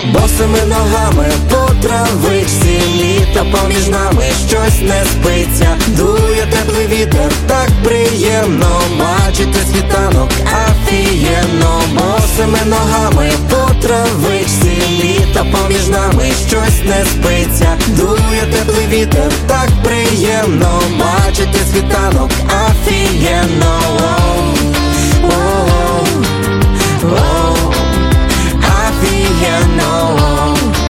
босими ногами по травичці, літо поміж нами щось не спиться. Дує теплий вітер, так приємно бачити світанок офігенно. Босими ногами по травичці, літо поміж нами щось не спиться. Дує теплий вітер, так приємно бачити світанок офігенно.